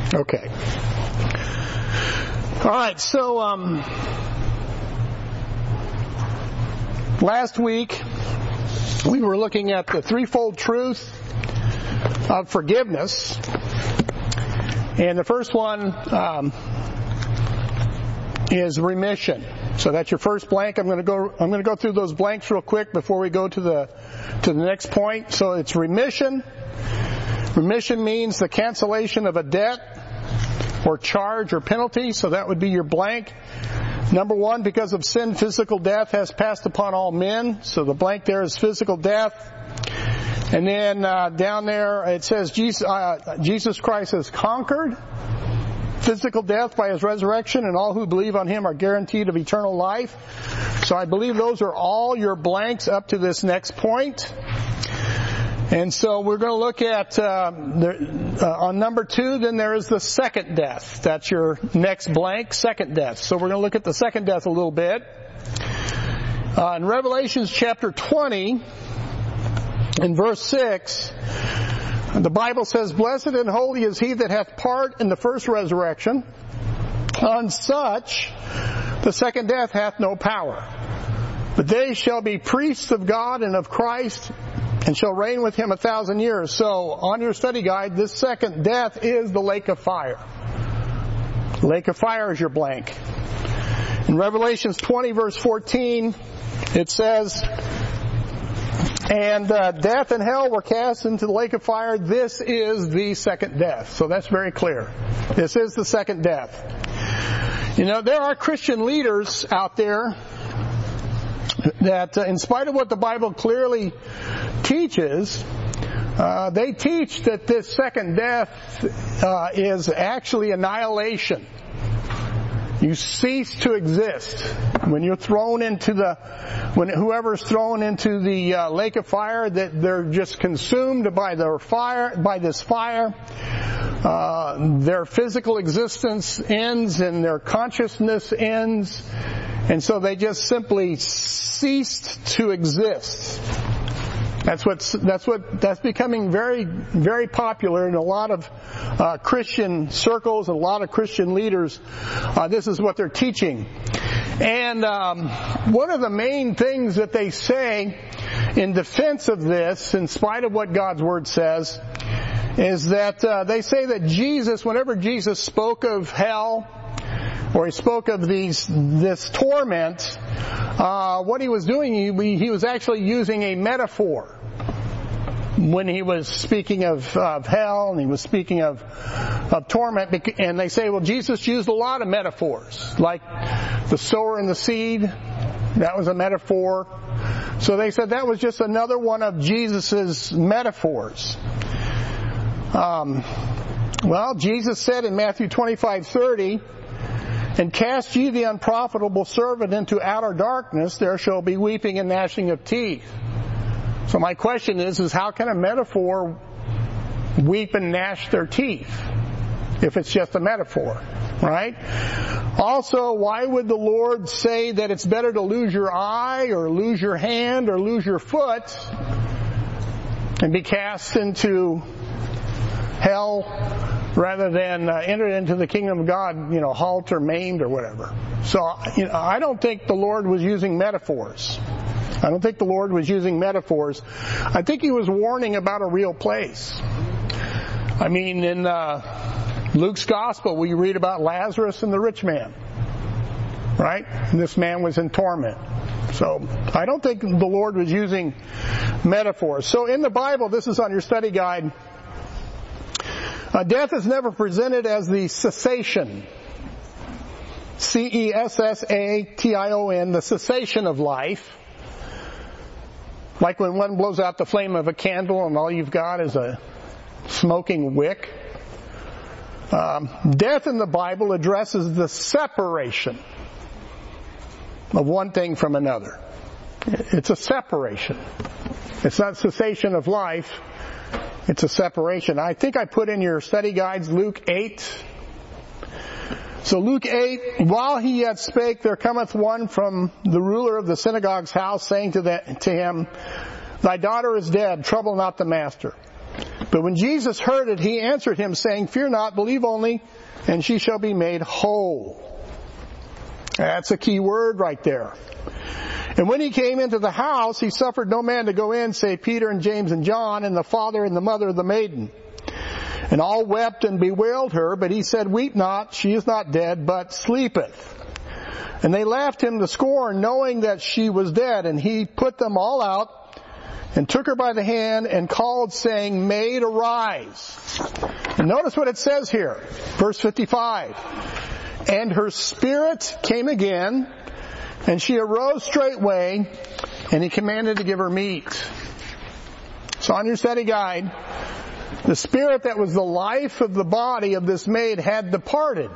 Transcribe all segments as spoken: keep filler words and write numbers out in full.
Okay. All right, so um, last week we were looking at the threefold truth of forgiveness. And the first one um, is remission. So that's your first blank. I'm going to go. I'm going to go through those blanks real quick before we go to the to the next point. So it's remission. Remission means the cancellation of a debt or charge or penalty. So that would be your blank. Number one, because of sin, physical death has passed upon all men. So the blank there is physical death. And then uh, down there it says Jesus, uh, Jesus Christ has conquered physical death by His resurrection, and all who believe on Him are guaranteed of eternal life. So I believe those are all your blanks up to this next point. And so we're going to look at uh, the, uh, on number two, then there is the second death. That's your next blank, second death. So we're going to look at the second death a little bit. Uh, in Revelations chapter twenty, in verse six, the Bible says, "Blessed and holy is he that hath part in the first resurrection. On such the second death hath no power. But they shall be priests of God and of Christ, and shall reign with Him a thousand years." So on your study guide, this second death is the lake of fire. Lake of fire is your blank. In Revelations twenty verse fourteen, it says, "And uh, death and hell were cast into the lake of fire. This is the second death." So that's very clear. This is the second death. You know, there are Christian leaders out there that, uh, in spite of what the Bible clearly teaches, uh, they teach that this second death uh, is actually annihilation. You cease to exist. When you're thrown into the, when whoever's thrown into the uh, lake of fire, that they're just consumed by their fire, by this fire. Uh, their physical existence ends and their consciousness ends. And so they just simply ceased to exist. That's what's, that's what, that's becoming very, very popular in a lot of uh, Christian circles, and a lot of Christian leaders. Uh, this is what they're teaching. And um, one of the main things that they say in defense of this, in spite of what God's Word says, is that uh, they say that Jesus, whenever Jesus spoke of hell, or He spoke of these this torment, uh, what He was doing, he, he was actually using a metaphor when He was speaking of, of hell, and He was speaking of, of torment. And they say, well, Jesus used a lot of metaphors, like the sower and the seed. That was a metaphor. So they said that was just another one of Jesus's metaphors. Um, well, Jesus said in Matthew twenty-five thirty, "And cast ye the unprofitable servant into outer darkness, there shall be weeping and gnashing of teeth." So my question is, is how can a metaphor weep and gnash their teeth if it's just a metaphor, right? Also, why would the Lord say that it's better to lose your eye or lose your hand or lose your foot and be cast into hell rather than uh, enter into the kingdom of God, you know, halt or maimed or whatever? So, you know, I don't think the Lord was using metaphors. I don't think the Lord was using metaphors. I think He was warning about a real place. I mean, in uh, Luke's Gospel, we read about Lazarus and the rich man, right? And this man was in torment. So I don't think the Lord was using metaphors. So in the Bible, this is on your study guide, Uh, death is never presented as the cessation, C E S S A T I O N, the cessation of life. Like when one blows out the flame of a candle and all you've got is a smoking wick. Um, death in the Bible addresses the separation of one thing from another. It's a separation. It's not cessation of life. It's a separation. I think I put in your study guides Luke eight. So Luke eight, "While he yet spake, there cometh one from the ruler of the synagogue's house, saying to, the, to him, Thy daughter is dead, trouble not the master. But when Jesus heard it, he answered him, saying, "Fear not, believe only, and she shall be made whole." That's a key word right there. And when he came into the house, he suffered no man to go in, save Peter and James and John, and the father and the mother of the maiden. And all wept and bewailed her, but he said, "Weep not, she is not dead, but sleepeth." And they laughed him to scorn, knowing that she was dead. And he put them all out, and took her by the hand, and called, saying, "Maid, arise." And notice what it says here, verse fifty-five. And her spirit came again, and she arose straightway, and he commanded to give her meat. So on your study guide, the spirit that was the life of the body of this maid had departed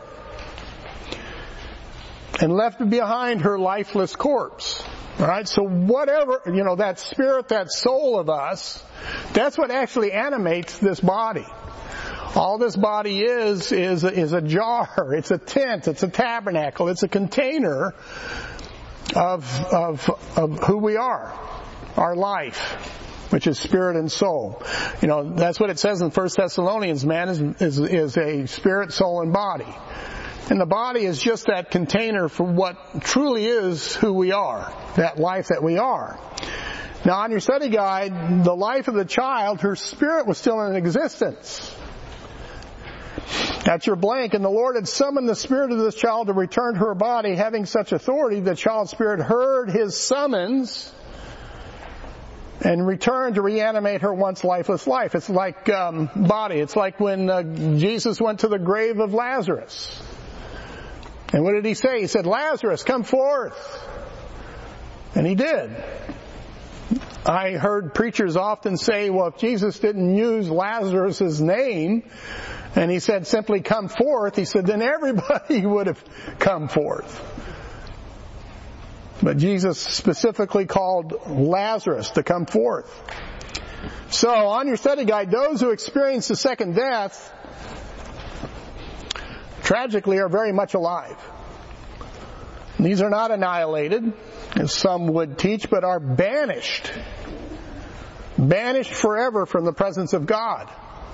and left behind her lifeless corpse. All right, so whatever, you know, that spirit, that soul of us, that's what actually animates this body. All this body is, is, is a jar, it's a tent, it's a tabernacle, it's a container of, of, of who we are, our life, which is spirit and soul. You know, that's what it says in First Thessalonians, man is, is, is a spirit, soul, and body. And the body is just that container for what truly is who we are, that life that we are. Now on your study guide, the life of the child, her spirit was still in existence. That's your blank. And the Lord had summoned the spirit of this child to return to her body. Having such authority, the child's spirit heard his summons and returned to reanimate her once lifeless life. It's like um, body. It's like when uh, Jesus went to the grave of Lazarus. And what did he say? He said, "Lazarus, come forth." And he did. I heard preachers often say, well, if Jesus didn't use Lazarus' name, and he said simply, "Come forth," he said, then everybody would have come forth. But Jesus specifically called Lazarus to come forth. So on your study guide, those who experience the second death, tragically, are very much alive. These are not annihilated, as some would teach, but are banished. Banished forever from the presence of God.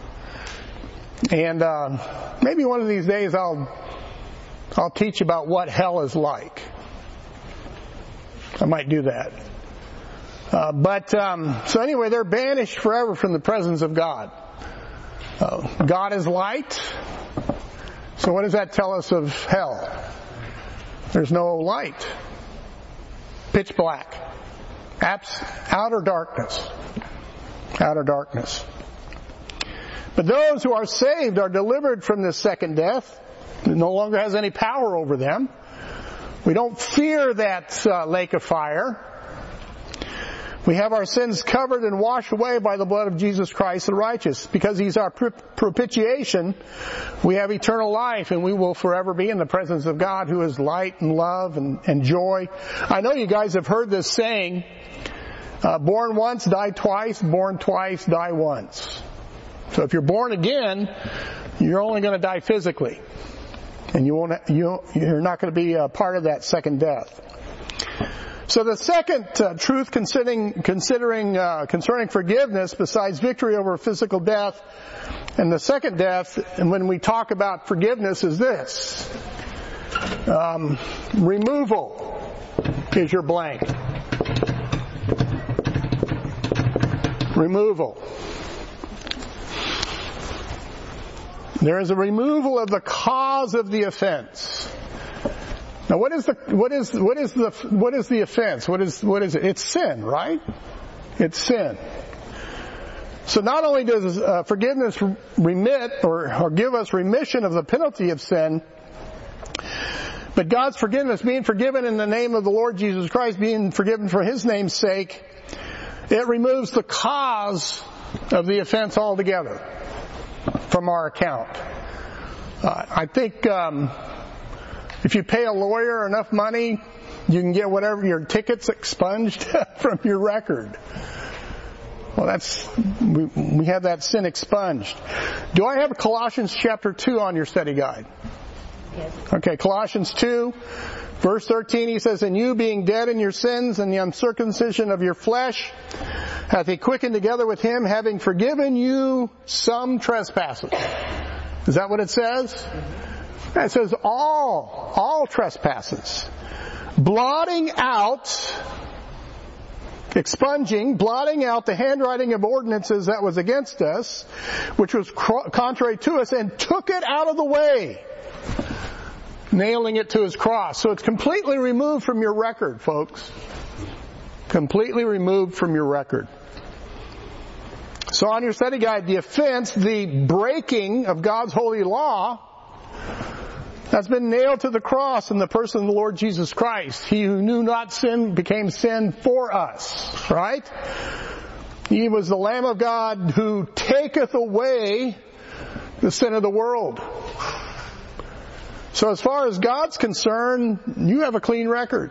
And uh, maybe one of these days I'll I'll teach about what hell is like. I might do that. Uh, but um, so anyway, they're banished forever from the presence of God. Uh, God is light. So what does that tell us of hell? There's no light. Pitch black. Abs- outer darkness. Outer darkness. But those who are saved are delivered from this second death. It no longer has any power over them. We don't fear that uh, lake of fire. We have our sins covered and washed away by the blood of Jesus Christ the righteous. Because He's our propitiation, we have eternal life, and we will forever be in the presence of God, who is light and love and, and joy. I know you guys have heard this saying, uh, born once, die twice, born twice, die once. So if you're born again, you're only going to die physically. And you won't, you, you're not going to be a part of that second death. So the second uh, truth considering, considering uh, concerning forgiveness, besides victory over physical death and the second death, and when we talk about forgiveness, is this. Um, removal is your blank. Removal. There is a removal of the cause of the offense. Now, what is the what is what is the what is the offense? What is what is it? It's sin, right? It's sin. So not only does uh, forgiveness remit or, or give us remission of the penalty of sin, but God's forgiveness, being forgiven in the name of the Lord Jesus Christ, being forgiven for His name's sake, it removes the cause of the offense altogether from our account. Uh, I think um, if you pay a lawyer enough money, you can get whatever your tickets expunged from your record. Well, that's we, we have that sin expunged. Do I have Colossians chapter two on your study guide? Yes. Okay, Colossians two, verse thirteen, he says, "And you being dead in your sins and the uncircumcision of your flesh, hath he quickened together with him, having forgiven you some trespasses." Is that what it says? It says all, all trespasses. Blotting out, expunging, blotting out the handwriting of ordinances that was against us, which was contrary to us, and took it out of the way, nailing it to his cross. So it's completely removed from your record, folks. Completely removed from your record. So on your study guide, the offense, the breaking of God's holy law, has been nailed to the cross in the person of the Lord Jesus Christ. He who knew not sin became sin for us, right? He was the Lamb of God who taketh away the sin of the world. So as far as God's concerned, you have a clean record.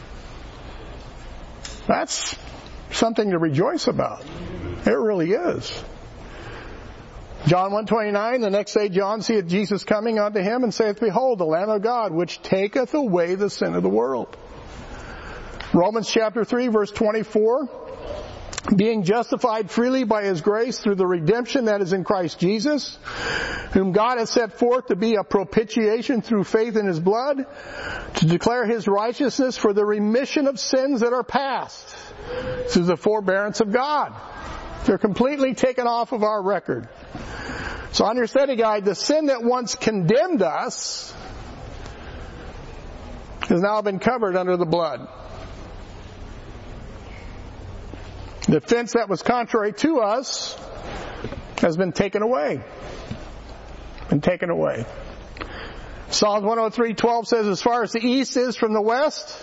That's something to rejoice about. It really is. John one twenty-nine, the next day John seeth Jesus coming unto him and saith, "Behold, the Lamb of God, which taketh away the sin of the world." Romans chapter three, verse twenty-four, "Being justified freely by his grace through the redemption that is in Christ Jesus, whom God has set forth to be a propitiation through faith in his blood, to declare his righteousness for the remission of sins that are past, through the forbearance of God." They're completely taken off of our record. So on your study guide, the sin that once condemned us has now been covered under the blood. The offense that was contrary to us has been taken away. Been taken away. Psalms one oh three twelve says, "As far as the east is from the west,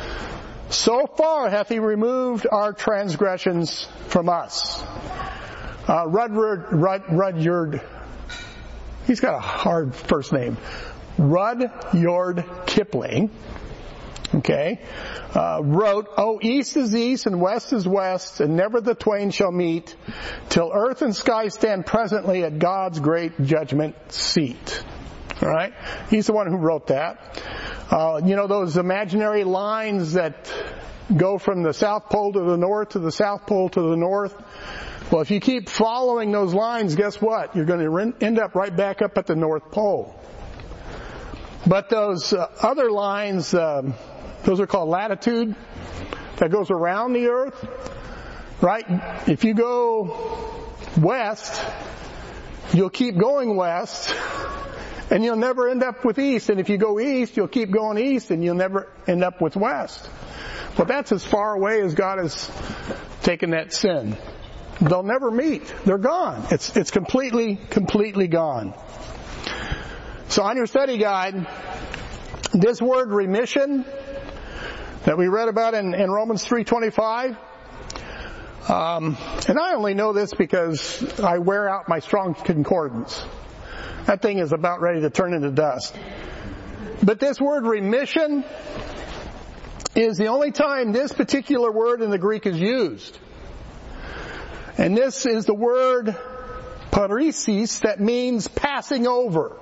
so far hath he removed our transgressions from us." Uh, Rudyard, Rud, Rudyard, he's got a hard first name. Rudyard Kipling, okay, uh, wrote, "Oh, east is east and west is west, and never the twain shall meet, till earth and sky stand presently at God's great judgment seat." All right? He's the one who wrote that. Uh, you know those imaginary lines that go from the South Pole to the North to the South Pole to the North? Well, if you keep following those lines, guess what? You're going to end up right back up at the North Pole. But those uh, other lines, um, those are called latitude, that goes around the earth, right? If you go west, you'll keep going west, and you'll never end up with east. And if you go east, you'll keep going east, and you'll never end up with west. Well, that's as far away as God has taken that sin. They'll never meet. They're gone. It's it's completely, completely gone. So on your study guide, this word remission that we read about in, in Romans three twenty-five, um, and I only know this because I wear out my Strong's Concordance. That thing is about ready to turn into dust. But this word remission is the only time this particular word in the Greek is used. And this is the word paresis, that means passing over.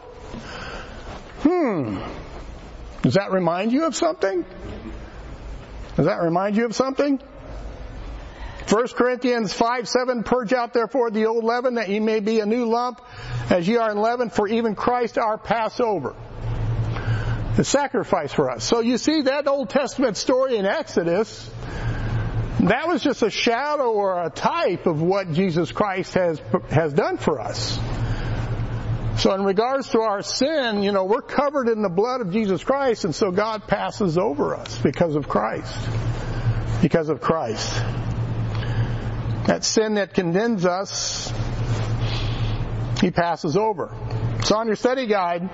Hmm. Does that remind you of something? Does that remind you of something? First Corinthians five seven, "Purge out therefore the old leaven, that ye may be a new lump, as ye are unleavened, for even Christ our Passover." The sacrifice for us. So you see that Old Testament story in Exodus, that was just a shadow or a type of what Jesus Christ has has done for us. So in regards to our sin, you know, we're covered in the blood of Jesus Christ, and so God passes over us because of Christ. Because of Christ. That sin that condemns us, He passes over. So on your study guide,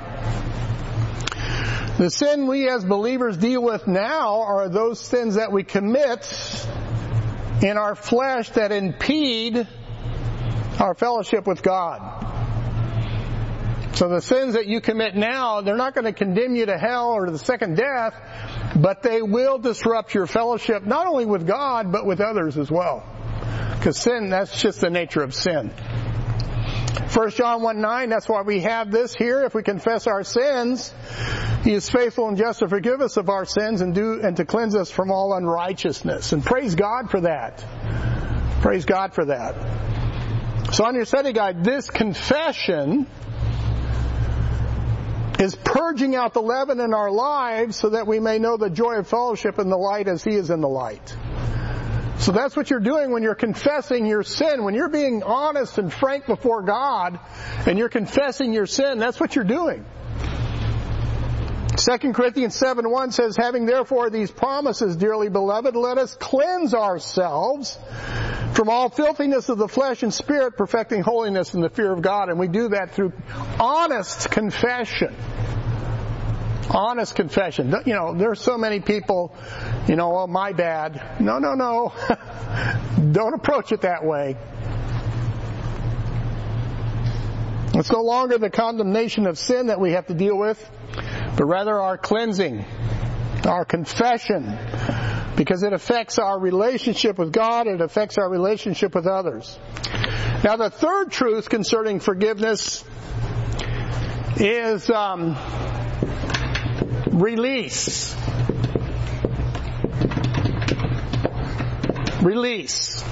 the sin we as believers deal with now are those sins that we commit in our flesh that impede our fellowship with God. So the sins that you commit now, they're not going to condemn you to hell or to the second death, but they will disrupt your fellowship not only with God, but with others as well. Because sin, that's just the nature of sin. First John one nine, that's why we have this here. If we confess our sins, He is faithful and just to forgive us of our sins and do and to cleanse us from all unrighteousness. And praise God for that. Praise God for that. So on your study guide, this confession is purging out the leaven in our lives so that we may know the joy of fellowship in the light as He is in the light. So that's what you're doing when you're confessing your sin. When you're being honest and frank before God and you're confessing your sin, that's what you're doing. Second Corinthians seven one says, having therefore these promises, dearly beloved, let us cleanse ourselves from all filthiness of the flesh and spirit, perfecting holiness in the fear of God. And we do that through honest confession. Honest confession. You know, there are so many people, you know, oh, my bad. No, no, no. Don't approach it that way. It's no longer the condemnation of sin that we have to deal with, but rather our cleansing, our confession, because it affects our relationship with God, it affects our relationship with others. Now the third truth concerning forgiveness is um, release. Release.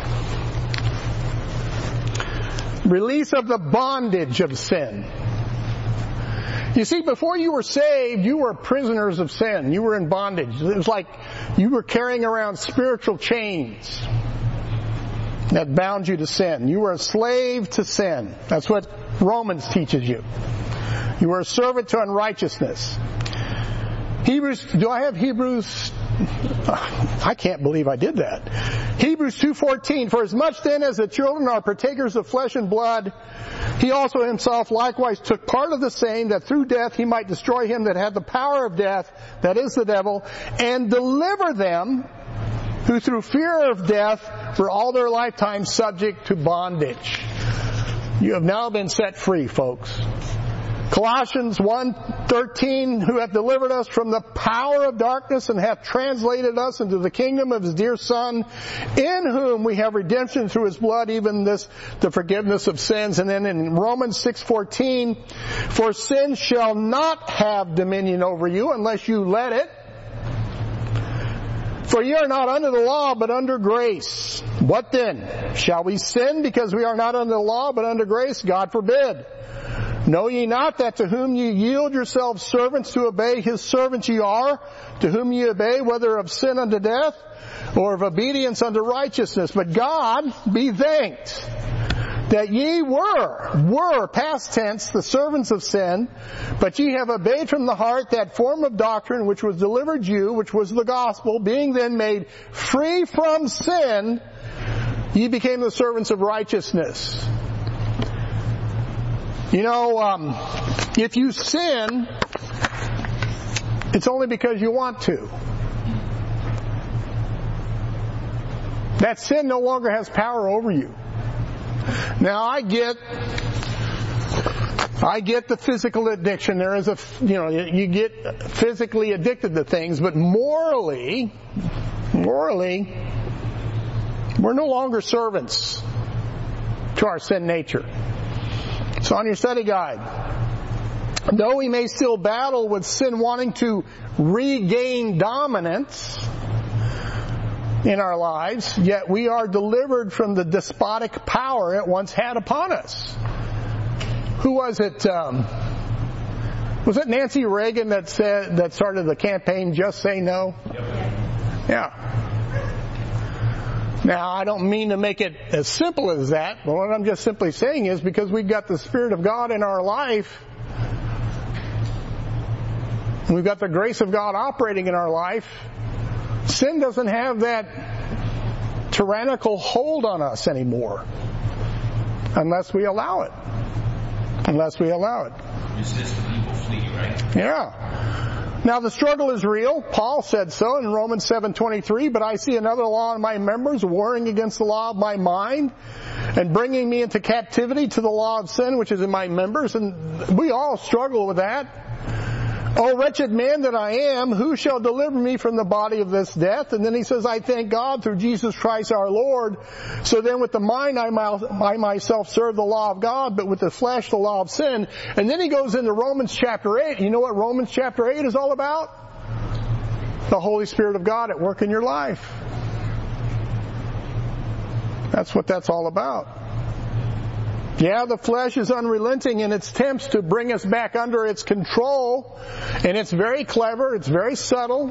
Release of the bondage of sin. You see, before you were saved, you were prisoners of sin. You were in bondage. It was like you were carrying around spiritual chains that bound you to sin. You were a slave to sin. That's what Romans teaches you. You were a servant to unrighteousness. Hebrews, do I have Hebrews? I can't believe I did that. Hebrews two fourteen, for as much then as the children are partakers of flesh and blood, He also Himself likewise took part of the same, that through death He might destroy him that had the power of death, that is the devil, and deliver them who through fear of death were all their lifetime subject to bondage. You have now been set free, folks. Colossians one thirteen, who hath delivered us from the power of darkness and hath translated us into the kingdom of His dear Son, in whom we have redemption through His blood, even this, the forgiveness of sins. And then in Romans six fourteen, for sin shall not have dominion over you unless you let it. For ye are not under the law, but under grace. What then? Shall we sin because we are not under the law, but under grace? God forbid. Know ye not that to whom ye yield yourselves servants to obey, His servants ye are, to whom ye obey, whether of sin unto death, or of obedience unto righteousness. But God be thanked that ye were, were, past tense, the servants of sin, but ye have obeyed from the heart that form of doctrine which was delivered you, which was the gospel, being then made free from sin, ye became the servants of righteousness. You know, um, if you sin, it's only because you want to. That sin no longer has power over you. Now, I get, I get the physical addiction. There is a, you know, you get physically addicted to things, but morally, morally, we're no longer servants to our sin nature. So on your study guide, though we may still battle with sin wanting to regain dominance in our lives, yet we are delivered from the despotic power it once had upon us. Who was it? Um, was it Nancy Reagan that said that started the campaign "Just Say No"? Yep. Yeah. Now, I don't mean to make it as simple as that, but what I'm just simply saying is because we've got the Spirit of God in our life, and we've got the grace of God operating in our life, sin doesn't have that tyrannical hold on us anymore unless we allow it. Unless we allow it. Resist and evil flee, right? Yeah. Now the struggle is real. Paul said so in Romans seven twenty-three, but I see another law in my members, warring against the law of my mind, and bringing me into captivity to the law of sin which is in my members. And we all struggle with that. "O wretched man that I am, who shall deliver me from the body of this death?" And then he says, "I thank God through Jesus Christ our Lord. So then with the mind I myself serve the law of God, but with the flesh the law of sin." And then he goes into Romans chapter eight. You know what Romans chapter eight is all about? The Holy Spirit of God at work in your life. That's what that's all about. Yeah, the flesh is unrelenting in its attempts to bring us back under its control, and it's very clever, it's very subtle,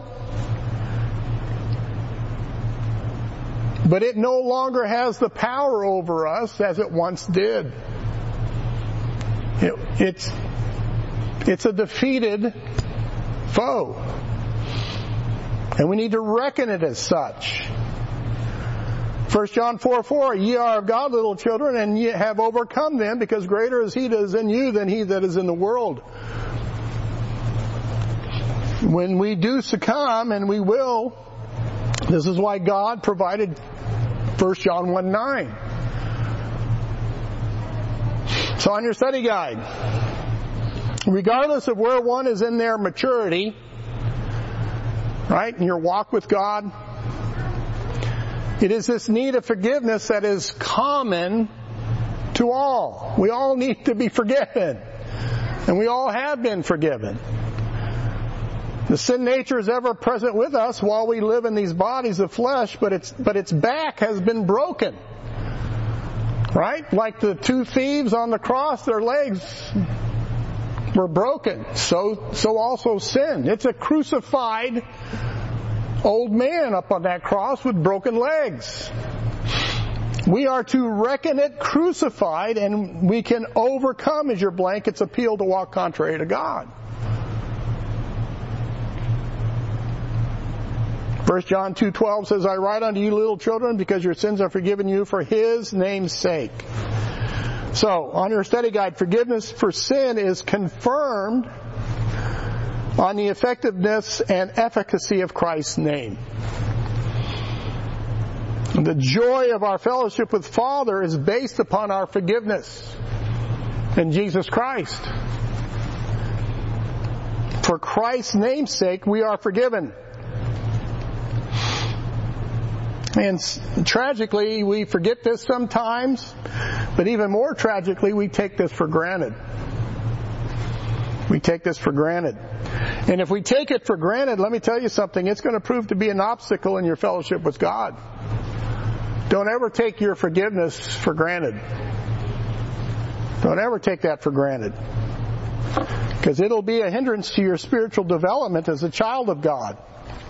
but it no longer has the power over us as it once did. It, it's, it's a defeated foe, and we need to reckon it as such. First John four four, "Ye are of God, little children, and ye have overcome them, because greater is he that is in you than he that is in the world." When we do succumb, and we will, this is why God provided First John one nine. So on your study guide, regardless of where one is in their maturity, right, in your walk with God, it is this need of forgiveness that is common to all. We all need to be forgiven. And we all have been forgiven. The sin nature is ever present with us while we live in these bodies of flesh, but its, but its back has been broken. Right? Like the two thieves on the cross, their legs were broken. So, so also sin. It's a crucified old man up on that cross with broken legs. We are to reckon it crucified, and we can overcome, as your blanket's appeal, to walk contrary to God. First John two twelve says, "I write unto you, little children, because your sins are forgiven you for His name's sake." So, on your study guide, forgiveness for sin is confirmed on the effectiveness and efficacy of Christ's name. The joy of our fellowship with Father is based upon our forgiveness in Jesus Christ. For Christ's name's sake, we are forgiven. And tragically, we forget this sometimes, but even more tragically, we take this for granted. We take this for granted. And if we take it for granted, let me tell you something, it's going to prove to be an obstacle in your fellowship with God. Don't ever take your forgiveness for granted. Don't ever take that for granted. Because it'll be a hindrance to your spiritual development as a child of God.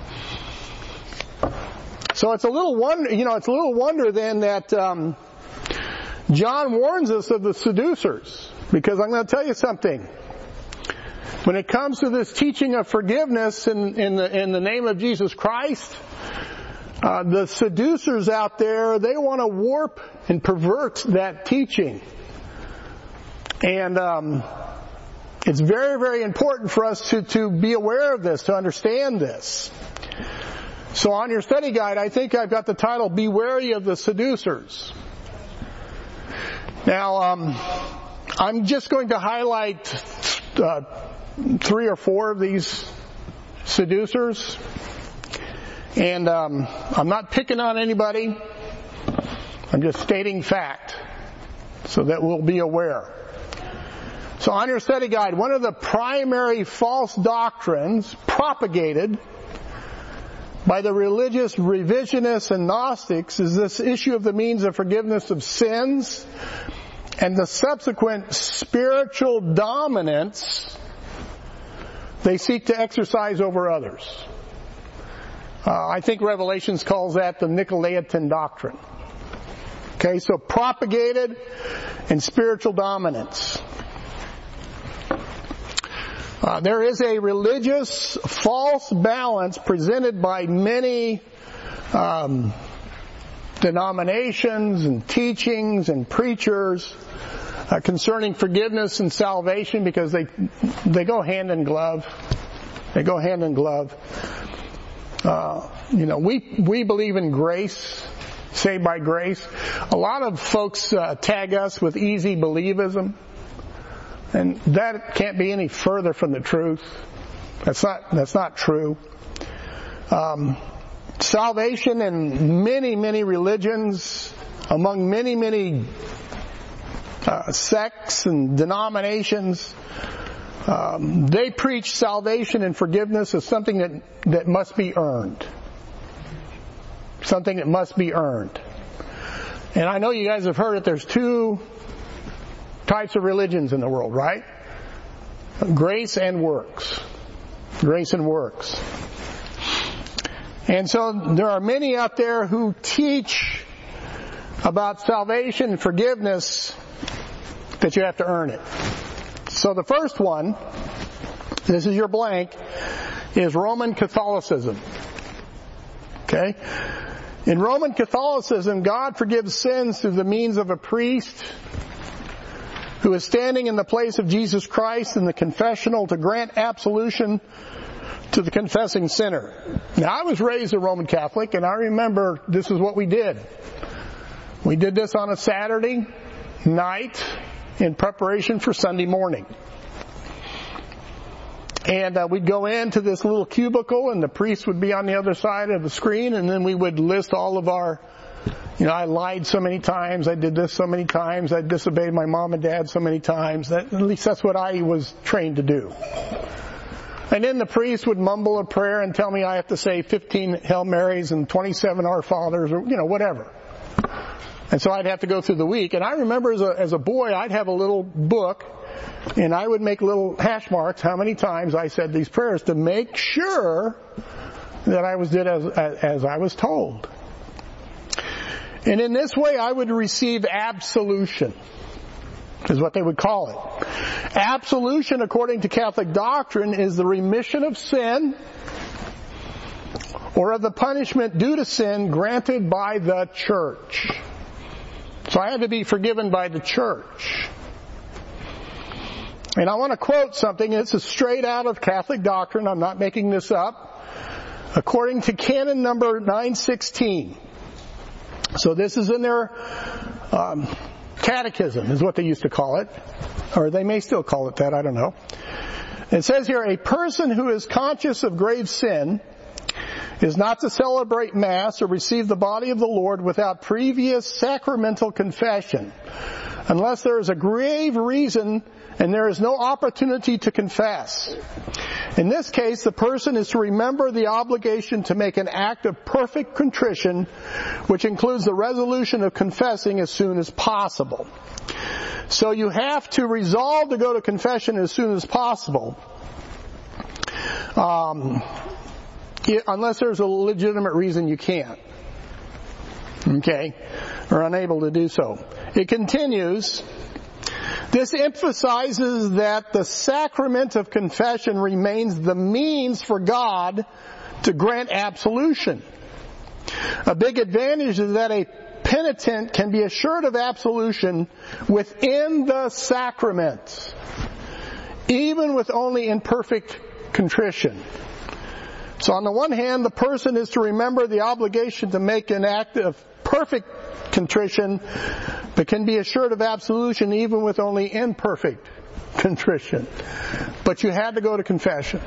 So it's a little wonder, you know, it's a little wonder then that um, John warns us of the seducers. Because I'm going to tell you something. When it comes to this teaching of forgiveness in, in the in the name of Jesus Christ, uh, the seducers out there, they want to warp and pervert that teaching. And um, it's very, very important for us to, to be aware of this, to understand this. So on your study guide, I think I've got the title, "Be Wary of the Seducers." Now, um, I'm just going to highlight uh, three or four of these seducers. And um, I'm not picking on anybody. I'm just stating fact so that we'll be aware. So on your study guide, one of the primary false doctrines propagated by the religious revisionists and Gnostics is this issue of the means of forgiveness of sins and the subsequent spiritual dominance they seek to exercise over others. Uh, I think Revelations calls that the Nicolaitan doctrine. Okay, so propagated and spiritual dominance. Uh, there is a religious false balance presented by many um, denominations and teachings and preachers uh, concerning forgiveness and salvation, because they they go hand in glove. They go hand in glove. Uh, you know, we we believe in grace, saved by grace. A lot of folks uh, tag us with easy believism. And that can't be any further from the truth. That's not, that's not true. Um, salvation in many, many religions, among many, many uh, sects and denominations, um, they preach salvation and forgiveness as something that, that must be earned. Something that must be earned. And I know you guys have heard that there's two types of religions in the world, right? Grace and works. Grace and works. And so there are many out there who teach about salvation and forgiveness that you have to earn it. So the first one, this is your blank, is Roman Catholicism. Okay? In Roman Catholicism, God forgives sins through the means of a priest who is standing in the place of Jesus Christ in the confessional to grant absolution to the confessing sinner. Now, I was raised a Roman Catholic, and I remember this is what we did. We did this on a Saturday night in preparation for Sunday morning. And uh, we'd go into this little cubicle, and the priest would be on the other side of the screen, and then we would list all of our, you know, I lied so many times, I did this so many times, I disobeyed my mom and dad so many times. That, at least that's what I was trained to do. And then the priest would mumble a prayer and tell me I have to say fifteen Hail Marys and twenty-seven Our Fathers, or, you know, whatever. And so I'd have to go through the week. And I remember as a, as a boy, I'd have a little book, and I would make little hash marks how many times I said these prayers to make sure that I was did as, as, as I was told. And in this way, I would receive absolution, is what they would call it. Absolution, according to Catholic doctrine, is the remission of sin or of the punishment due to sin granted by the church. So I had to be forgiven by the church. And I want to quote something. This is straight out of Catholic doctrine. I'm not making this up. According to canon number nine sixteen. So this is in their um, catechism, is what they used to call it. Or they may still call it that, I don't know. It says here, a person who is conscious of grave sin is not to celebrate Mass or receive the body of the Lord without previous sacramental confession, unless there is a grave reason and there is no opportunity to confess. In this case, the person is to remember the obligation to make an act of perfect contrition, which includes the resolution of confessing as soon as possible. So you have to resolve to go to confession as soon as possible. Um, unless there's a legitimate reason you can't. Okay? Or unable to do so. It continues, this emphasizes that the sacrament of confession remains the means for God to grant absolution. A big advantage is that a penitent can be assured of absolution within the sacrament, even with only imperfect contrition. So on the one hand, the person is to remember the obligation to make an act of perfect contrition, but can be assured of absolution even with only imperfect contrition. But you had to go to confession.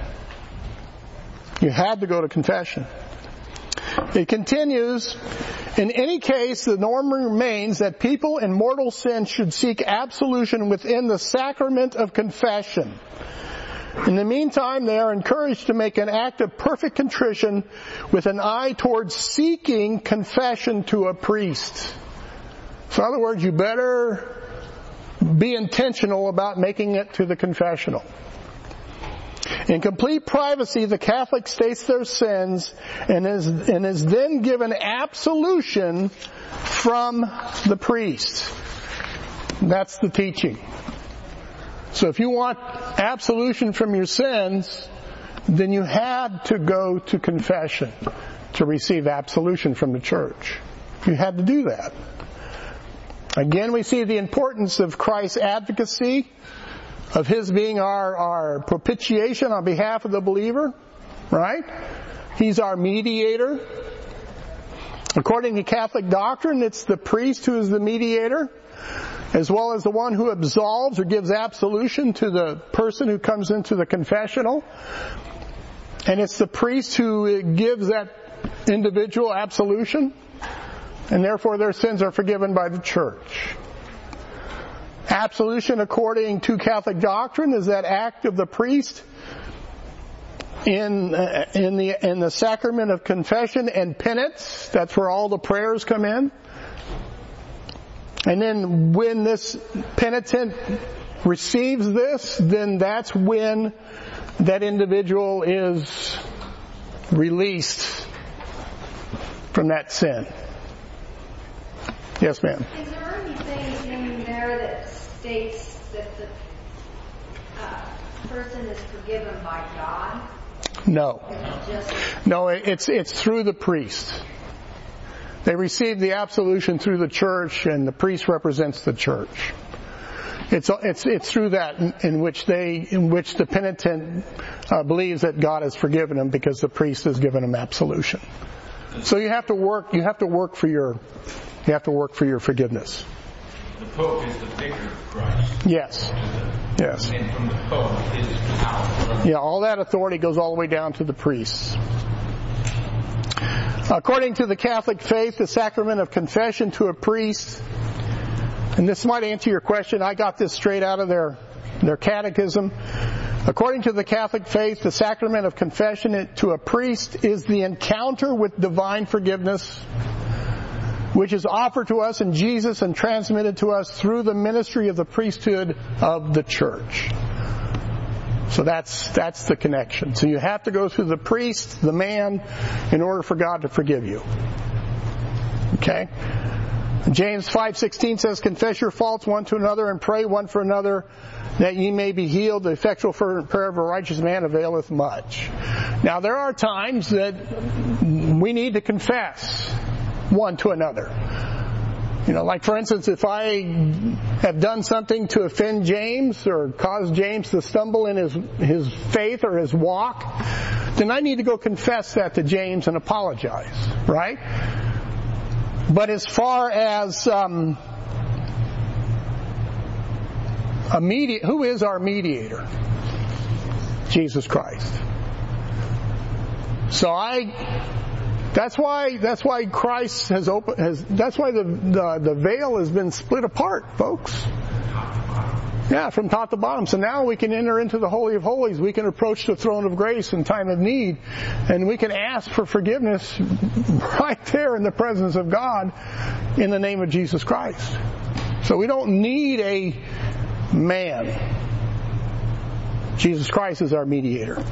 You had to go to confession. It continues, in any case, the norm remains that people in mortal sin should seek absolution within the sacrament of confession. In the meantime, they are encouraged to make an act of perfect contrition with an eye towards seeking confession to a priest. So in other words, you better be intentional about making it to the confessional. In complete privacy, the Catholic states their sins and is, and is then given absolution from the priest. That's the teaching. So if you want absolution from your sins, then you had to go to confession to receive absolution from the church. You had to do that. Again, we see the importance of Christ's advocacy, of His being our, our propitiation on behalf of the believer, right? He's our mediator. According to Catholic doctrine, it's the priest who is the mediator, as well as the one who absolves or gives absolution to the person who comes into the confessional. And it's the priest who gives that individual absolution, and therefore their sins are forgiven by the church. Absolution, according to Catholic doctrine, is that act of the priest in uh, in the in the sacrament of confession and penance. That's where all the prayers come in. And then when this penitent receives this, then that's when that individual is released from that sin. Yes, ma'am. Is there anything in there that states that the uh, person is forgiven by God? No. Just... No, it's it's through the priest. They receive the absolution through the church, and the priest represents the church. It's it's it's through that in, in which they in which the penitent uh, believes that God has forgiven him because the priest has given him absolution. So you have to work. You have to work for your. You have to work for your forgiveness. The Pope is the vicar of Christ. Yes. Yes. And from the Pope is power. Yeah, all that authority goes all the way down to the priests. According to the Catholic faith, the sacrament of confession to a priest, and this might answer your question, I got this straight out of their, their catechism. According to the Catholic faith, the sacrament of confession to a priest is the encounter with divine forgiveness, which is offered to us in Jesus and transmitted to us through the ministry of the priesthood of the church. So that's that's the connection. So you have to go through the priest, the man, in order for God to forgive you. Okay? James five sixteen says, confess your faults one to another and pray one for another that ye may be healed. The effectual fervent prayer of a righteous man availeth much. Now there are times that we need to confess one to another. You know, like for instance, if I have done something to offend James or cause James to stumble in his his faith or his walk, then I need to go confess that to James and apologize, right? But as far as um, a mediator, who is our mediator? Jesus Christ. So I. That's why. That's why Christ has opened. Has that's why the, the the veil has been split apart, folks. Yeah, from top to bottom. So now we can enter into the Holy of Holies. We can approach the throne of grace in time of need, and we can ask for forgiveness right there in the presence of God, in the name of Jesus Christ. So we don't need a man. Jesus Christ is our mediator.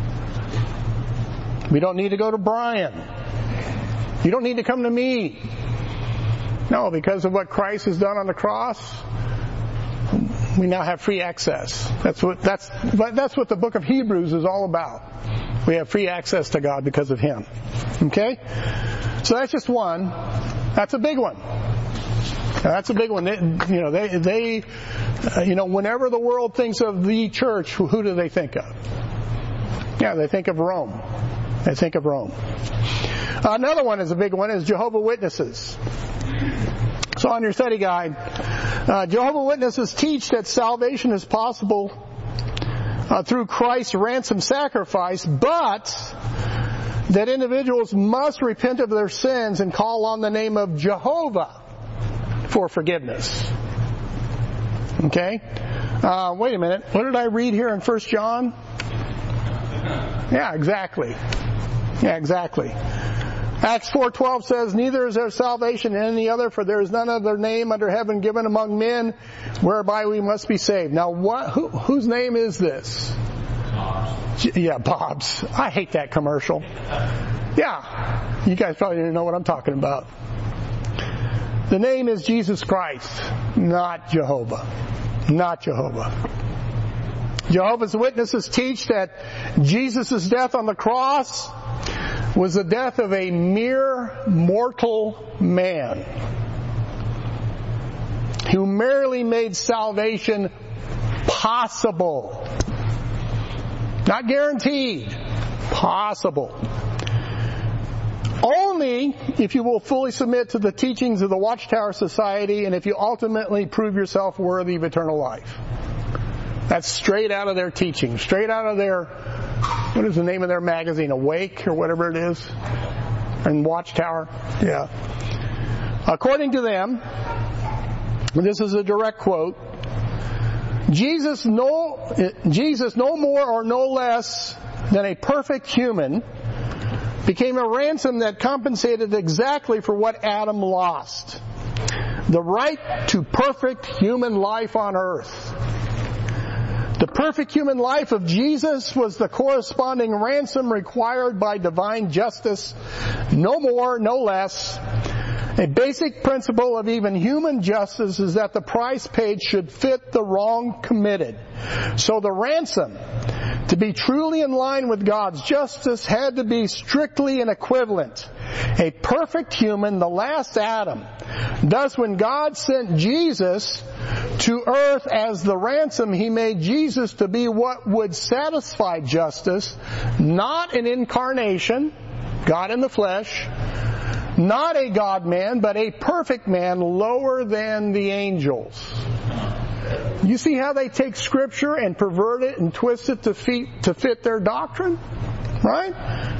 We don't need to go to Brian. You don't need to come to me. No, because of what Christ has done on the cross, we now have free access. That's what that's that's what the book of Hebrews is all about. We have free access to God because of Him. Okay? So that's just one. That's a big one. That's a big one. They, you know, they they uh, you know, whenever the world thinks of the church, who do they think of? Yeah, they think of Rome. They think of Rome. Another one is a big one is Jehovah's Witnesses. So on your study guide, uh, Jehovah's Witnesses teach that salvation is possible uh, through Christ's ransom sacrifice, but that individuals must repent of their sins and call on the name of Jehovah for forgiveness. Okay? Uh, wait a minute. What did I read here in First John? Yeah, exactly. Yeah, exactly. Acts four twelve says, neither is there salvation in any other, for there is none other name under heaven given among men whereby we must be saved. Now, what? Who, whose name is this? Bob's. Yeah, Bob's. I hate that commercial. Yeah, you guys probably didn't know what I'm talking about. The name is Jesus Christ, not Jehovah. Not Jehovah. Jehovah's Witnesses teach that Jesus' death on the cross was the death of a mere mortal man who merely made salvation possible. Not guaranteed. Possible. Only if you will fully submit to the teachings of the Watchtower Society and if you ultimately prove yourself worthy of eternal life. That's straight out of their teaching, straight out of their what is the name of their magazine? Awake or whatever it is? And Watchtower? Yeah. According to them, this is a direct quote, Jesus no, Jesus no more or no less than a perfect human became a ransom that compensated exactly for what Adam lost. The right to perfect human life on earth. The perfect human life of Jesus was the corresponding ransom required by divine justice, no more, no less. A basic principle of even human justice is that the price paid should fit the wrong committed. So the ransom, to be truly in line with God's justice, had to be strictly an equivalent. A perfect human, the last Adam. Thus, when God sent Jesus to earth as the ransom, He made Jesus to be what would satisfy justice, not an incarnation, God in the flesh, not a God-man, but a perfect man, lower than the angels. You see how they take Scripture and pervert it and twist it to fit, to fit their doctrine? Right?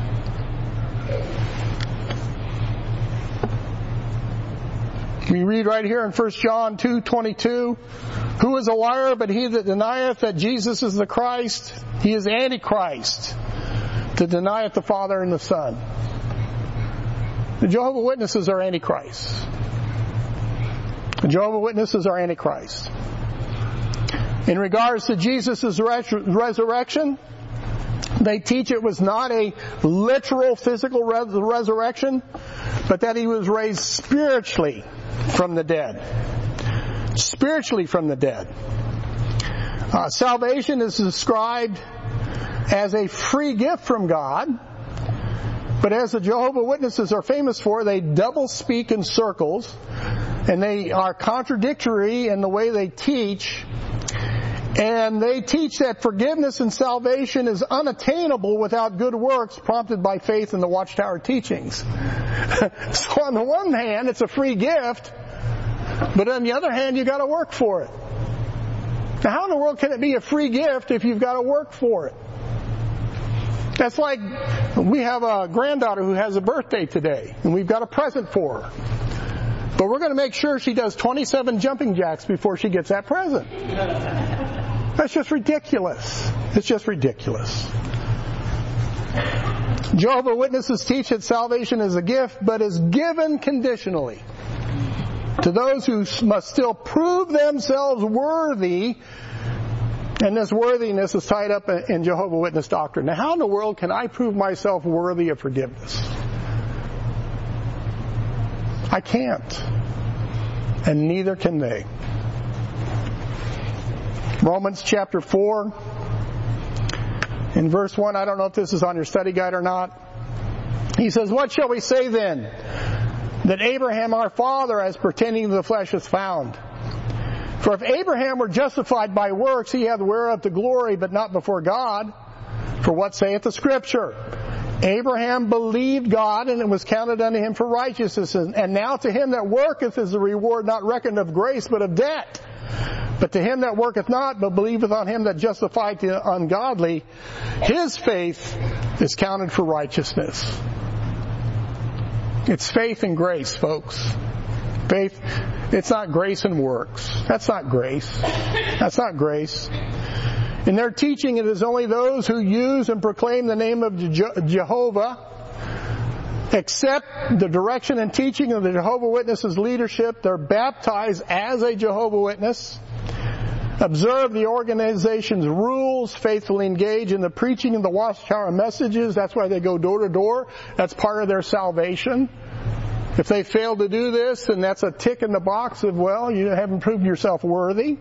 We read right here in First John two twenty-two, who is a liar but he that denieth that Jesus is the Christ? He is Antichrist, that denieth the Father and the Son. The Jehovah's Witnesses are Antichrist. The Jehovah's Witnesses are Antichrist. In regards to Jesus' res- resurrection, they teach it was not a literal physical res- resurrection, but that He was raised spiritually from the dead. Spiritually from the dead. Uh, salvation is described as a free gift from God, but as the Jehovah's Witnesses are famous for, they double speak in circles, and they are contradictory in the way they teach. And they teach that forgiveness and salvation is unattainable without good works prompted by faith in the Watchtower teachings. So on the one hand, it's a free gift, but on the other hand, you've got to work for it. Now, how in the world can it be a free gift if you've got to work for it? That's like we have a granddaughter who has a birthday today, and we've got a present for her. But we're going to make sure she does twenty-seven jumping jacks before she gets that present. That's just ridiculous. It's just ridiculous. Jehovah's Witnesses teach that salvation is a gift, but is given conditionally to those who must still prove themselves worthy. And this worthiness is tied up in Jehovah's Witness doctrine. Now, how in the world can I prove myself worthy of forgiveness? I can't. And neither can they. Romans chapter four, in verse one, I don't know if this is on your study guide or not. He says, what shall we say then? That Abraham our father as pertaining to the flesh is found. For if Abraham were justified by works, he hath whereof the glory, but not before God. For what saith the Scripture? Abraham believed God, and it was counted unto him for righteousness. And now to him that worketh is the reward not reckoned of grace, but of debt. But to him that worketh not, but believeth on him that justifieth the ungodly, his faith is counted for righteousness. It's faith and grace, folks. Faith, it's not grace and works. That's not grace. That's not grace. In their teaching, it is only those who use and proclaim the name of Je- Jehovah, accept the direction and teaching of the Jehovah's Witnesses leadership. They're baptized as a Jehovah's Witness, observe the organization's rules, faithfully engage in the preaching of the Watchtower messages. That's why they go door to door. That's part of their salvation. If they fail to do this, then that's a tick in the box of, well, you haven't proved yourself worthy.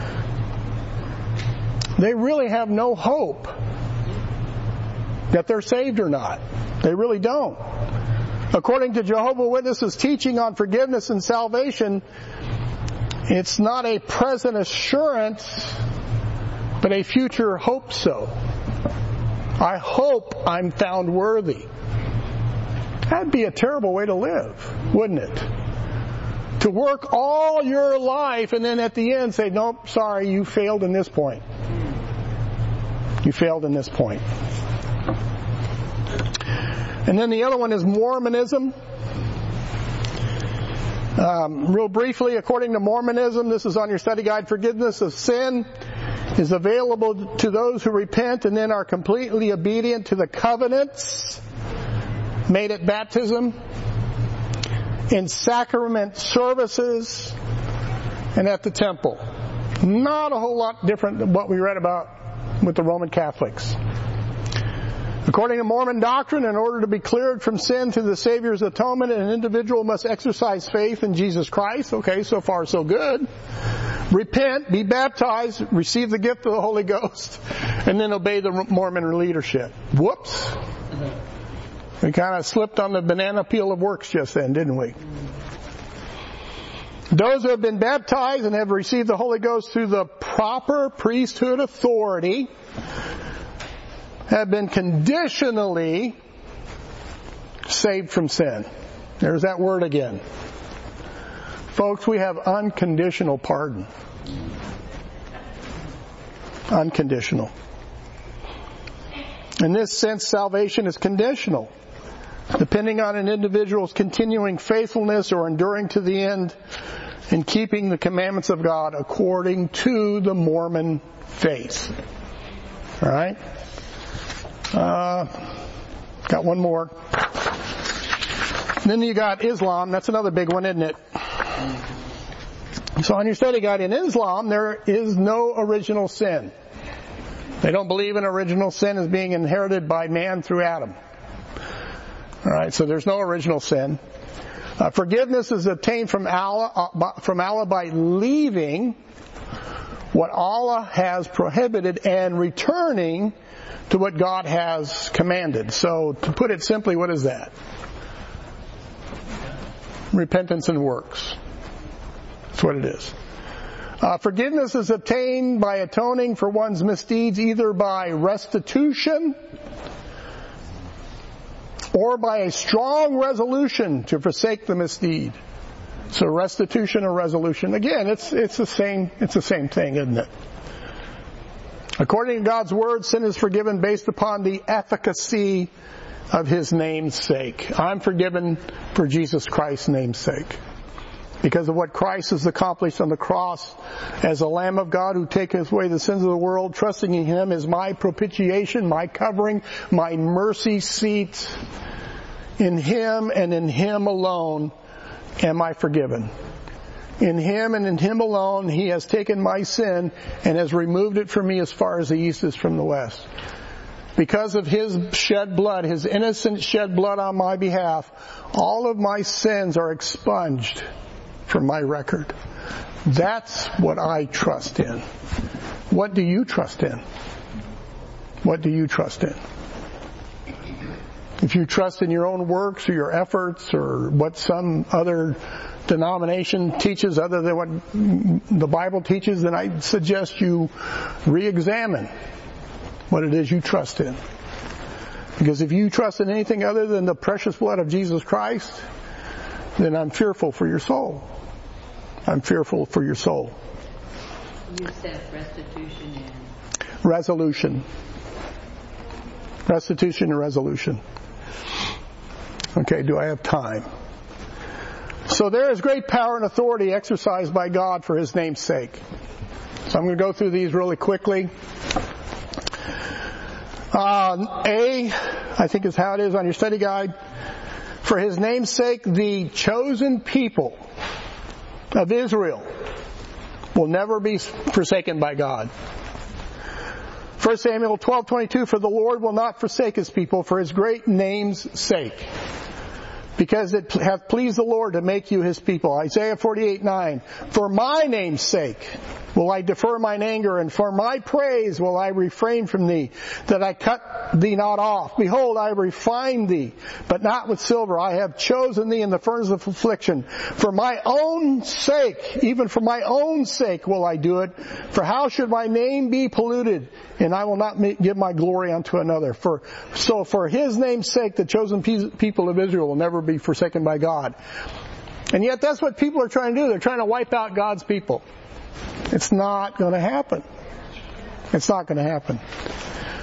They really have no hope that they're saved or not. They really don't. According to Jehovah's Witnesses' teaching on forgiveness and salvation, it's not a present assurance, but a future hope so. I hope I'm found worthy. That'd be a terrible way to live, wouldn't it? To work all your life and then at the end say, nope, sorry, you failed in this point. You failed in this point. And then the other one is Mormonism. Um, real briefly, according to Mormonism, this is on your study guide, forgiveness of sin is available to those who repent and then are completely obedient to the covenants made at baptism, in sacrament services, and at the temple. Not a whole lot different than what we read about with the Roman Catholics. According to Mormon doctrine, in order to be cleared from sin through the Savior's atonement, an individual must exercise faith in Jesus Christ. Okay, so far so good. Repent, be baptized, receive the gift of the Holy Ghost, and then obey the Mormon leadership. Whoops. We kind of slipped on the banana peel of works just then, didn't we? Those who have been baptized and have received the Holy Ghost through the proper priesthood authority have been conditionally saved from sin. There's that word again. Folks, we have unconditional pardon. Unconditional. In this sense, salvation is conditional, depending on an individual's continuing faithfulness or enduring to the end in keeping the commandments of God according to the Mormon faith. All right? Uh, got one more. And then you got Islam. That's another big one, isn't it? So on your study guide, in Islam, there is no original sin. They don't believe in original sin as being inherited by man through Adam. All right, so there's no original sin. Uh, forgiveness is obtained from Allah, uh, from Allah by leaving what Allah has prohibited and returning to what God has commanded. So, to put it simply, what is that? Repentance and works. That's what it is. Uh, forgiveness is obtained by atoning for one's misdeeds either by restitution or by a strong resolution to forsake the misdeed. So restitution or resolution, again, it's it's the same it's the same thing, isn't it? According to God's word, sin is forgiven based upon the efficacy of His name's sake. I'm forgiven for Jesus Christ's name's sake, because of what Christ has accomplished on the cross as the Lamb of God who taketh away the sins of the world. Trusting in Him as my propitiation, my covering, my mercy seat. In Him and in Him alone am I forgiven. In Him and in Him alone He has taken my sin and has removed it from me as far as the east is from the west. Because of His shed blood, His innocent shed blood on my behalf, all of my sins are expunged from my record. That's what I trust in. What do you trust in? What do you trust in? If you trust in your own works or your efforts or what some other denomination teaches other than what the Bible teaches, then I suggest you re-examine what it is you trust in. Because if you trust in anything other than the precious blood of Jesus Christ, then I'm fearful for your soul. I'm fearful for your soul. You said restitution and... Resolution. Restitution and resolution. Okay, do I have time? So there is great power and authority exercised by God for His name's sake. So I'm going to go through these really quickly. Uh, A, I think is how it is on your study guide. For His name's sake, the chosen people of Israel will never be forsaken by God. First Samuel twelve twenty-two, for the Lord will not forsake His people for His great name's sake, because it hath pleased the Lord to make you His people. Isaiah forty-eight nine, for my name's sake will I defer mine anger, and for my praise will I refrain from thee, that I cut thee not off. Behold, I have refined thee, but not with silver. I have chosen thee in the furnace of affliction. For my own sake, even for my own sake will I do it. For how should my name be polluted? And I will not give my glory unto another. For so for His name's sake, the chosen people of Israel will never be forsaken by God. And yet that's what people are trying to do. They're trying to wipe out God's people. It's not going to happen. It's not going to happen.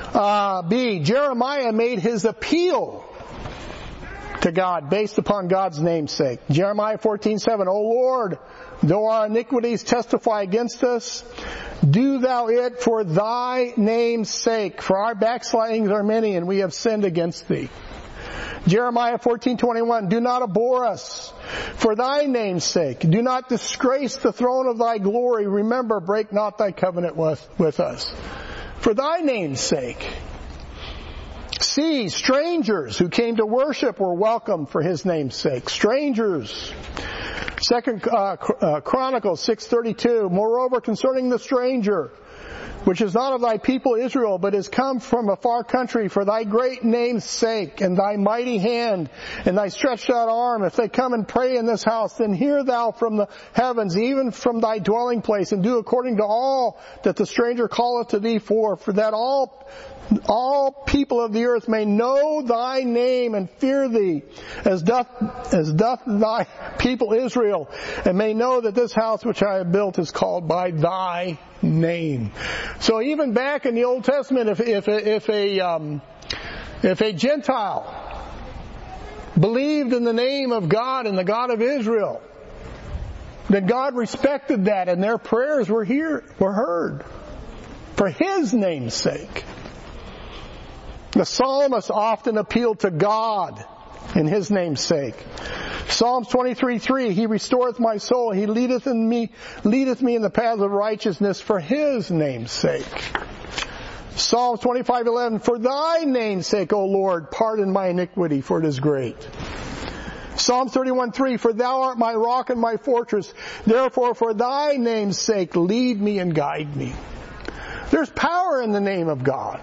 Uh, B, Jeremiah made his appeal to God based upon God's namesake. Jeremiah fourteen seven, O Lord, though our iniquities testify against us, do thou it for thy name's sake, for our backslidings are many and we have sinned against thee. Jeremiah fourteen twenty-one, do not abhor us for thy name's sake. Do not disgrace the throne of thy glory. Remember, break not thy covenant with, with us. For thy name's sake. C, strangers who came to worship were welcome for his name's sake. Strangers. Second uh, uh, Chronicles six thirty-two, moreover concerning the stranger, which is not of thy people Israel, but is come from a far country for thy great name's sake, and thy mighty hand, and thy stretched out arm, if they come and pray in this house, then hear thou from the heavens, even from thy dwelling place, and do according to all that the stranger calleth to thee for, for that all all people of the earth may know thy name and fear thee, as doth as doth thy people Israel, and may know that this house which I have built is called by thy name. So even back in the Old Testament, if if if a um, if a Gentile believed in the name of God and the God of Israel, then God respected that, and their prayers were here were heard for His name's sake. The psalmist often appealed to God in His name's sake. Psalms twenty-three three, He restoreth my soul. He leadeth in me, leadeth me in the paths of righteousness for His name's sake. Psalms twenty-five eleven, for thy name's sake, O Lord, pardon my iniquity, for it is great. Psalm thirty-one three, for thou art my rock and my fortress. Therefore, for thy name's sake, lead me and guide me. There's power in the name of God.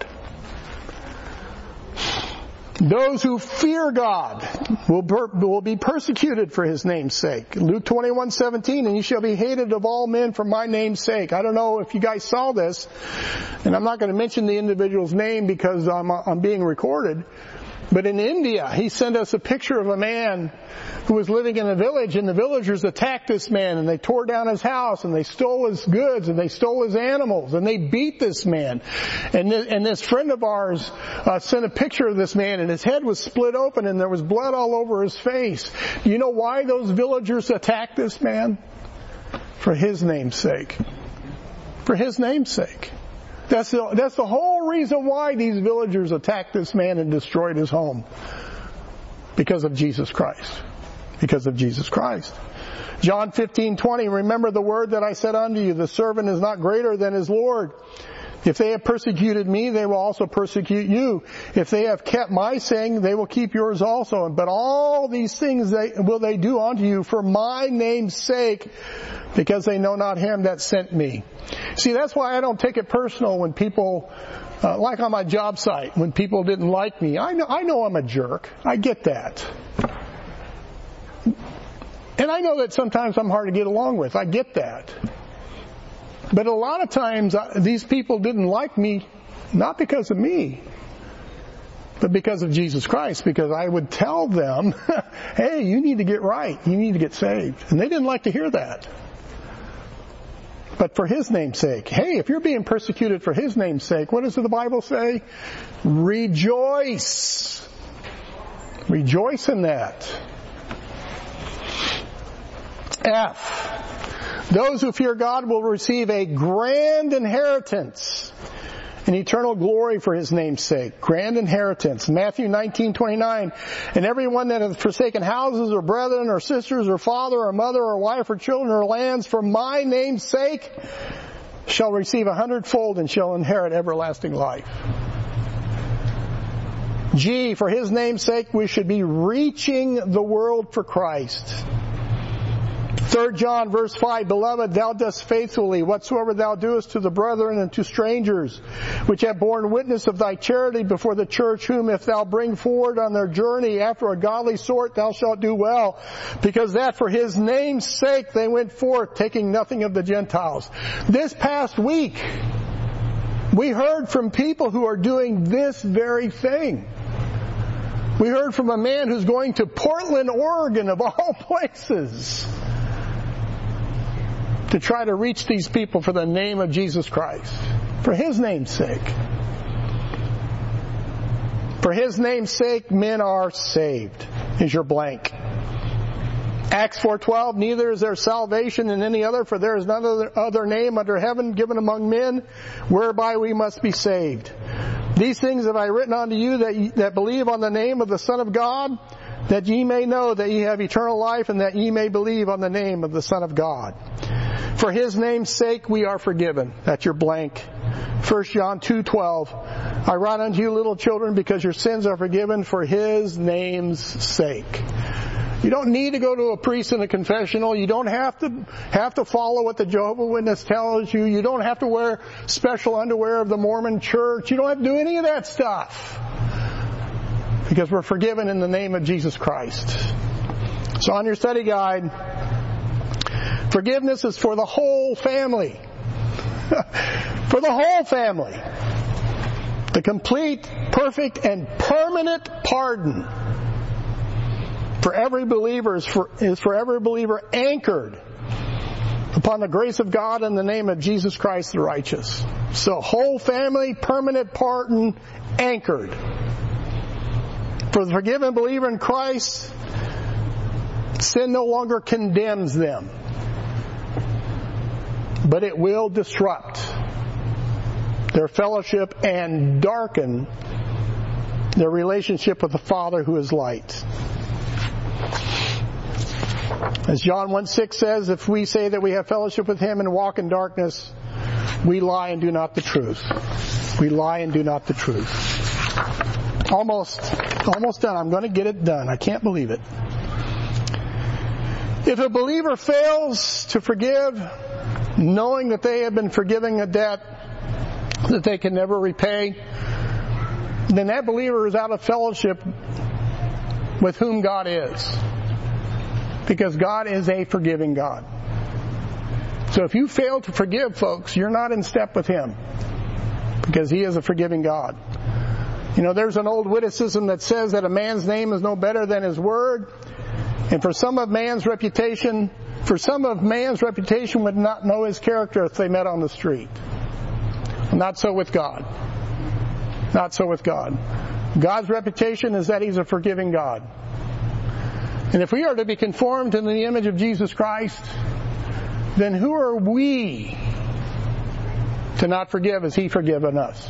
Those who fear God will, per, will be persecuted for His name's sake. Luke twenty-one seventeen, and you shall be hated of all men for my name's sake. I don't know if you guys saw this, and I'm not going to mention the individual's name because I'm, I'm being recorded. But in India, he sent us a picture of a man who was living in a village, and the villagers attacked this man, and they tore down his house, and they stole his goods, and they stole his animals, and they beat this man. And this, and this friend of ours uh, sent a picture of this man, and his head was split open, and there was blood all over his face. Do you know why those villagers attacked this man? For his name's sake. For his name's sake. That's the, that's the whole reason why these villagers attacked this man and destroyed his home. Because of Jesus Christ. Because of Jesus Christ. John fifteen twenty, remember the word that I said unto you, the servant is not greater than his Lord. If they have persecuted me, they will also persecute you. If they have kept my saying, they will keep yours also. But all these things they, will they do unto you for my name's sake, because they know not him that sent me. See, that's why I don't take it personal when people, uh, like on my job site, when people didn't like me. I know, I know I'm a jerk. I get that. And I know that sometimes I'm hard to get along with. I get that. But a lot of times, uh, these people didn't like me, not because of me, but because of Jesus Christ, because I would tell them, hey, you need to get right. You need to get saved. And they didn't like to hear that. But for His name's sake, hey, if you're being persecuted for His name's sake, what does the Bible say? Rejoice. Rejoice in that. F. Those who fear God will receive a grand inheritance and eternal glory for His name's sake. Grand inheritance. Matthew nineteen twenty-nine. And everyone that hath forsaken houses or brethren or sisters or father or mother or wife or children or lands for my name's sake shall receive a hundredfold and shall inherit everlasting life. G. For His name's sake we should be reaching the world for Christ. Third John verse five, Beloved, thou dost faithfully whatsoever thou doest to the brethren and to strangers, which have borne witness of thy charity before the church, whom if thou bring forward on their journey after a godly sort, thou shalt do well, because that for His name's sake they went forth, taking nothing of the Gentiles. This past week, we heard from people who are doing this very thing. We heard from a man who's going to Portland, Oregon, of all places, to try to reach these people for the name of Jesus Christ. For His name's sake. For His name's sake, men are saved. Is your blank. Acts four twelve, neither is there salvation in any other, for there is none other, other name under heaven given among men, whereby we must be saved. These things have I written unto you that, ye, that believe on the name of the Son of God, that ye may know that ye have eternal life, and that ye may believe on the name of the Son of God. For His name's sake we are forgiven. That's your blank. First John two twelve, I write unto you little children because your sins are forgiven for His name's sake. You don't need to go to a priest in a confessional. You don't have to have to follow what the Jehovah's Witness tells you. You don't have to wear special underwear of the Mormon Church. You don't have to do any of that stuff. Because we're forgiven in the name of Jesus Christ. So on your study guide, forgiveness is for the whole family. For the whole family. The complete, perfect, and permanent pardon for every believer is for, is for every believer anchored upon the grace of God in the name of Jesus Christ the righteous. So whole family, permanent pardon, anchored. For the forgiven believer in Christ, sin no longer condemns them, but it will disrupt their fellowship and darken their relationship with the Father who is light. As John one six says, if we say that we have fellowship with Him and walk in darkness, we lie and do not the truth. We lie and do not the truth. Almost, almost done. I'm going to get it done. I can't believe it. If a believer fails to forgive, knowing that they have been forgiving a debt that they can never repay, then that believer is out of fellowship with whom God is. Because God is a forgiving God. So if you fail to forgive, folks, you're not in step with Him. Because He is a forgiving God. You know, there's an old witticism that says that a man's name is no better than his word. And for some of man's reputation, for some of man's reputation would not know his character if they met on the street. Not so with God. Not so with God. God's reputation is that He's a forgiving God. And if we are to be conformed to the image of Jesus Christ, then who are we to not forgive as He forgiven us?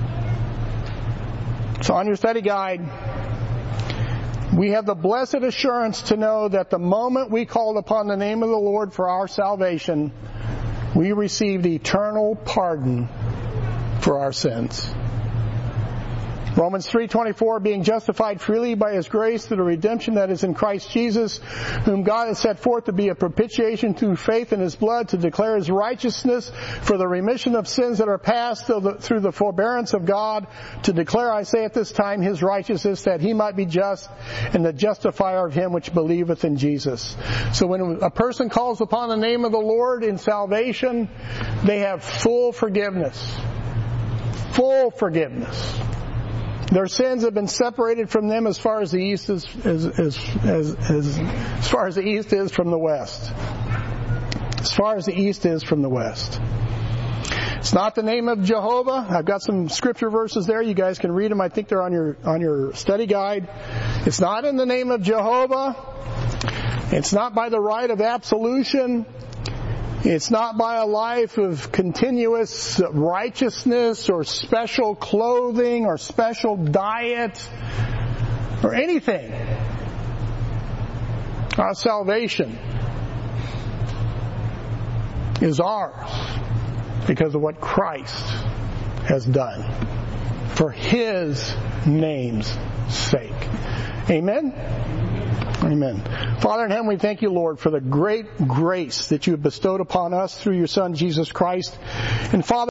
So on your study guide, we have the blessed assurance to know that the moment we called upon the name of the Lord for our salvation, we received eternal pardon for our sins. Romans three twenty-four, being justified freely by His grace through the redemption that is in Christ Jesus, whom God has set forth to be a propitiation through faith in His blood, to declare His righteousness for the remission of sins that are past through the forbearance of God, to declare, I say at this time, His righteousness, that He might be just and the justifier of him which believeth in Jesus. So when a person calls upon the name of the Lord in salvation, they have full forgiveness. Full forgiveness. Their sins have been separated from them as far as the east is as, as, as, as, as far as the east is from the west. As far as the east is from the west. It's not the name of Jehovah. I've got some scripture verses there. You guys can read them. I think they're on your on your study guide. It's not in the name of Jehovah. It's not by the rite of absolution. It's not by a life of continuous righteousness or special clothing or special diet or anything. Our salvation is ours because of what Christ has done for His name's sake. Amen? Amen. Father in heaven, we thank You, Lord, for the great grace that You have bestowed upon us through Your Son, Jesus Christ. And Father,